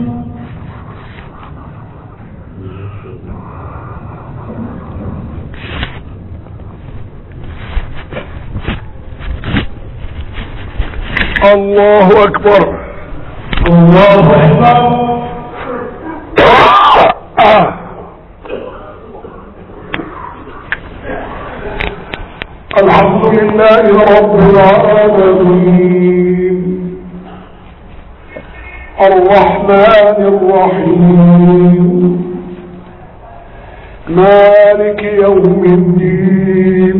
الله أكبر الله أكبر. لله رب العالمين الرحمن الرحيم مالك يوم الدين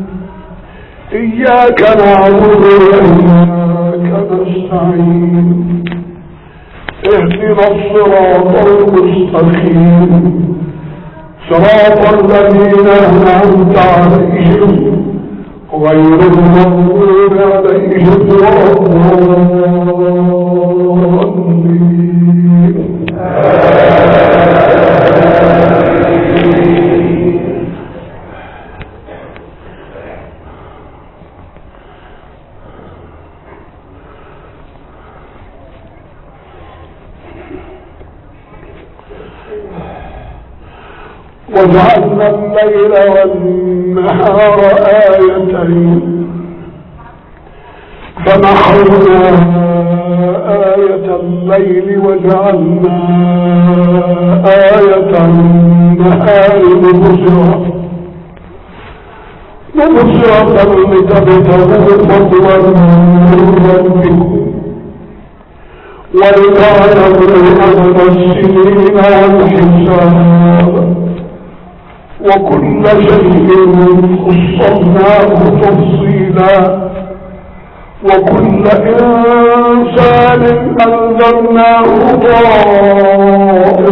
إياك نعبد وإياك نستعين اهدنا الصراط المستقيم صراط الذين أنعمت عليهم غير المغضوب عليهم ولا الضالين وجعلنا الليل والنهار آيتين فمحونا آية الليل وجعلنا آية النهار مبصرة لتبتغوا فضلا من ربكم ولتعلموا عدد السنين والحساب وكل شيء فصلناه تفصيلا وكل إنسان ألزمناه طائره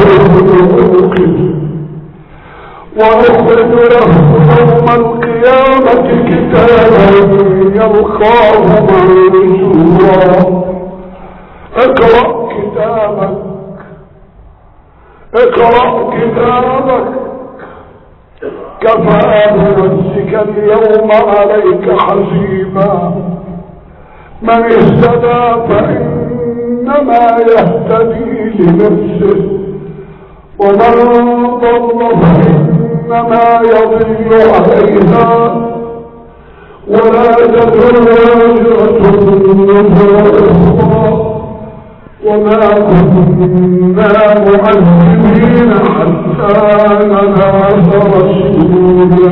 ونخرج له يوم القيامة كتابا يلقاه منشورا اقرأ كتابك كفى بنفسك اليوم عليك حسيبا من اهتدى فإنما يهتدي لنفسه ومن ضل فإنما يضل عليها ولا تزر وازرة وزر أخرى وما كنا معذبين حتى نبعث رسولا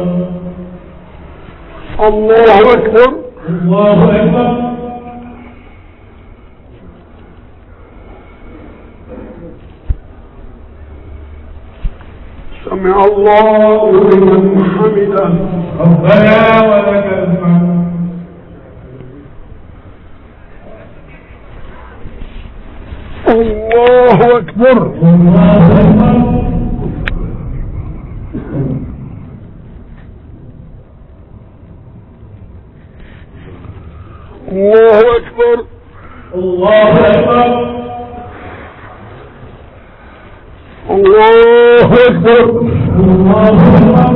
الله أكبر الله أكبر سمع الله لمن حمده ربنا ولك الحمد الله أكبر الله أكبر الله أكبر الله أكبر الله أكبر الله أكبر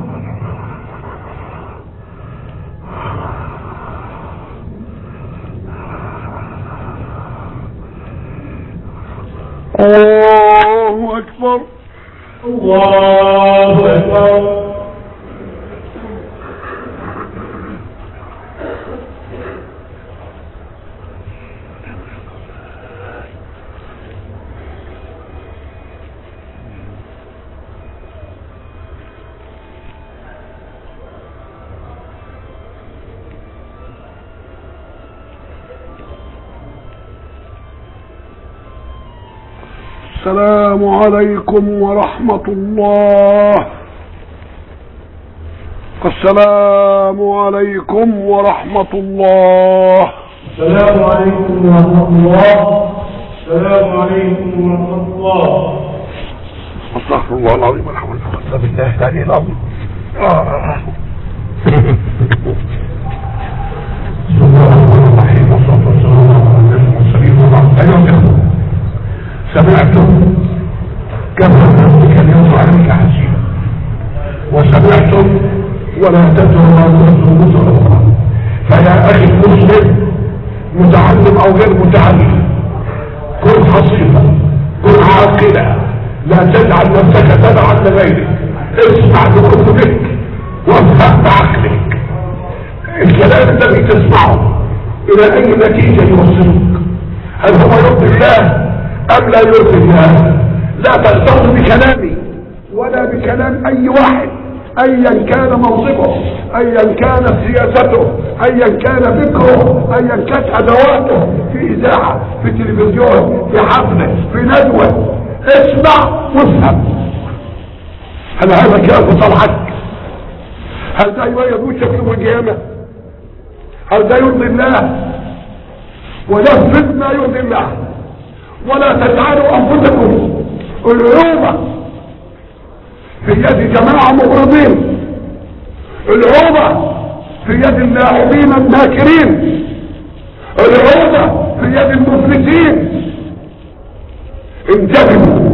الله أكبر الله أكبر السلام عليكم ورحمة الله. السلام عليكم ورحمة الله. السلام عليكم ورحمة الله. السلام عليكم ورحمة الله. استغفر الله العظيم والحمد لله بالله العلي العظيم. بسم الله الرحمن الرحيم والصلاة والسلام على المرسلين وبعد. أيها الأخوة، سمعتم كما نفسك اليوم عليك حسيبا، وسمعتم ولا تدعوا ما تنسوا وزر الله. فيا أخي المسلم متعلم أو غير متعلم، كن حصيفا، كن عاقلا، لا تجعل نفسك تبعا لغيرك. اسمع بقلبك وافهم بعقلك. الكلام الذي تسمعه إلى أي نتيجة يوصلك؟ هل هو يرضي الله أم لا يرضي الله؟ لا تغتر بكلامي ولا بكلام أي واحد ايا كان منصبه، ايا كانت سياسته، ايا كان فكره، ايا كانت ادواته، في اذاعه، في تلفزيون، في حفله، في ندوه، اسمع وافهم. هل هذا كلام صالحك؟ هل ده يبوشك يوم القيامه؟ هل ده يرضي الله؟ ونفذ ما يرضي الله، ولا تجعلوا انفسكم العوبة في يد جماعة مغرضين، العوبة في يد اللاعبين الماكرين، العوبة في يد المفلسين. انتبهوا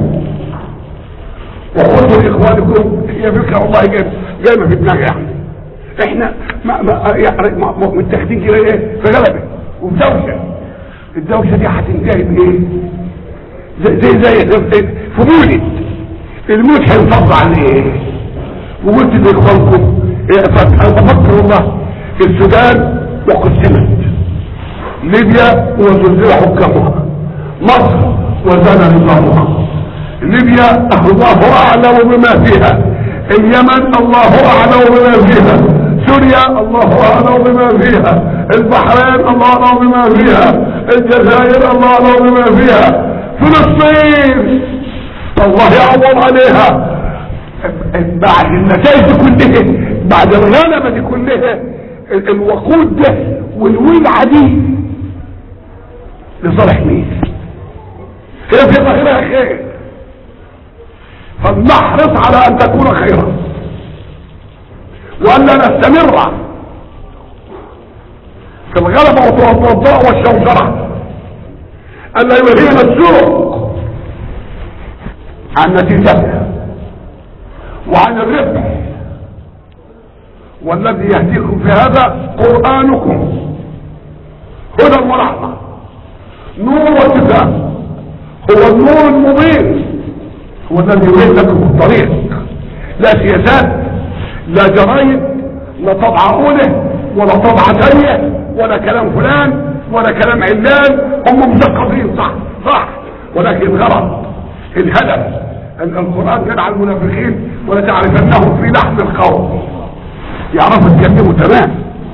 وخذوا لاخوانكم. هي فكرة والله جاية في دماغي، يعني احنا ما متاخدين كده ايه في غلبة وفي دوشة. الدوشة دي هتنتهي بايه؟ زي في مولد الموت هينفض عن ايه؟ وقلت لاخوانكم افكر والله السودان وقسمت، ليبيا وزلزل حكامها، مصر وزال نظامها، ليبيا الله اعلم بما فيها، اليمن الله اعلم بما فيها، سوريا الله اعلم بما فيها، البحرين الله اعلم بما فيها، الجزائر الله اعلم بما فيها، فلسطين الله يعوض عليها. بعد النتائج دي كلها، بعد الغلبة دي كلها، الوقود ده والولعة دي لصالح مين؟ هي في ظاهرها خير، فلنحرص على ان تكون خيرا، وان لا نستمر في الغلبة والضوء والشوشرة، ألا يلهينا السوق عن نتيجتها وعن الربح. والذي يهديكم في هذا قرآنكم هدى ورحمة، نور وشفاء، هو النور المبين، هو الذي يبين لكم الطريق. لا سياسات، لا جرايد، لا طبعة أولى ولا طبعة ثانية، ولا كلام فلان ولا كلام علان. هم مثقفين صح، ولكن غلط الهدف. القرآن كان على المنافقين ولا تعرفنهم في لحن القول، يعرفوا يتكلموا تمام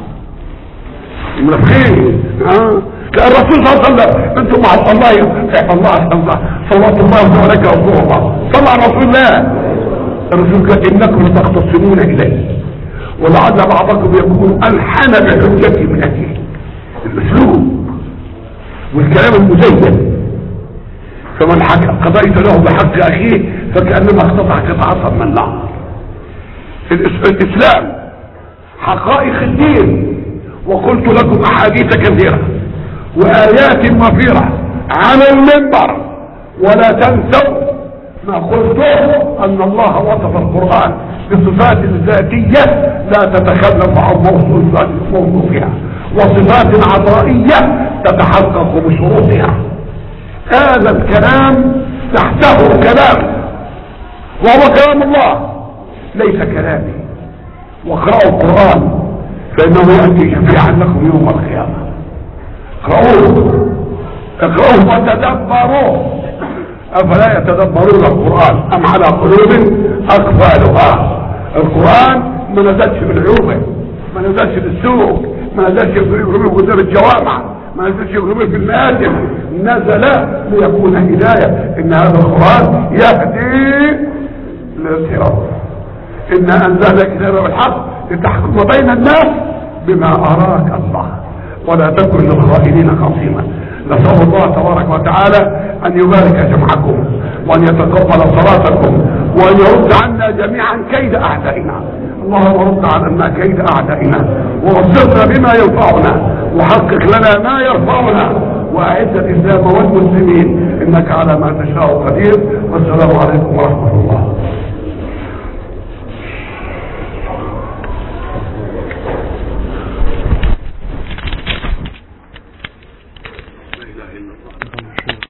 المنافقين. الرسول صلى الله عليه وسلم انتم مع الله صلوات الله وبركاته ورسول الله صلى على رسول الله. الرسول قال انكم تختصمون اليه ولعل بعضكم يكون الحن بحجتي من اجله. الاسلوب والكلام المزين، فمن قضيت له بحق اخيه فكانما اقتطع قطعه من النار. الاسلام حقائق الدين، وقلت لكم احاديث كثيره وايات وفيره على المنبر، ولا تنسوا ما قلته ان الله وصف القرآن بصفات ذاتية لا تتخلف عن موصوفها، وصفات عطائية تتحقق بشروطها. هذا الكلام تحته كلام، وهو كلام الله ليس كلامي. واقرأوا القرآن فإنه يأتي شفيعا لكم يوم القيامة. اقرأوه وتدبروه. أفلا يتدبرون القرآن أم على قلوب أقفالها؟ القرآن ما نزلش بالعوبة، ما نزلش بالسوق، ما نزلش قدام الجوامع، ما نزلش في المآتم، نزل ليكون هداية. إن هذا القرآن يهدي للصراط. إن أنزلنا كتابا بالحق لتحكم بين الناس بما أراك الله ولا تكن للخائنين خصيما. نسأل الله تبارك وتعالى أن يبارك جمعكم، وأن يتقبل صلاتكم، وأن يرد عنا جميعا كيد أعدائنا. اللهم رد عنا كيد أعدائنا، ونصرنا بما ينفعنا، وحقق لنا ما يرفعنا، وأعز الإسلام والمسلمين، إنك على ما تشاء قدير. والسلام عليكم ورحمة الله.